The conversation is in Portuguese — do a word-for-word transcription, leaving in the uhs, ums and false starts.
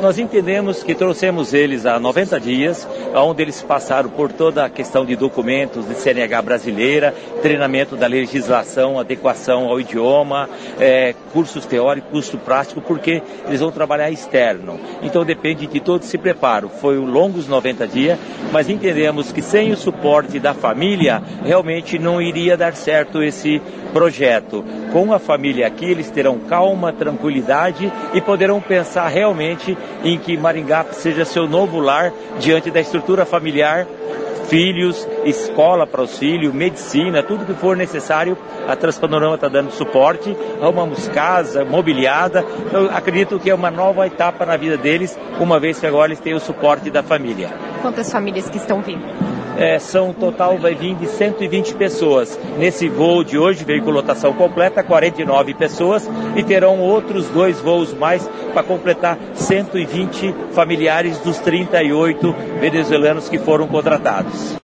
nós entendemos que trouxemos eles há noventa dias, onde eles passaram por toda a questão de documentos de C N H brasileira, treinamento da legislação, adequação ao idioma, é, cursos teóricos, curso prático, porque eles vão trabalhar externo. Então depende de todo esse preparo. Foi longos noventa dias, mas entendemos que sem o suporte da família, realmente não iria dar certo esse projeto. Com a família aqui, eles terão calma, tranquilidade e poderão pensar realmente em que Maringá seja seu novo lar diante da estrutura familiar, filhos, escola para os filhos, medicina, tudo que for necessário. A Transpanorama está dando suporte, arrumamos casa, mobiliada. Eu acredito que é uma nova etapa na vida deles, uma vez que agora eles têm o suporte da família. Quantas famílias que estão vindo? É, são total, vai vir de cento e vinte pessoas. Nesse voo de hoje veio com lotação completa, quarenta e nove pessoas, e terão outros dois voos mais para completar cento e vinte familiares dos trinta e oito venezuelanos que foram contratados.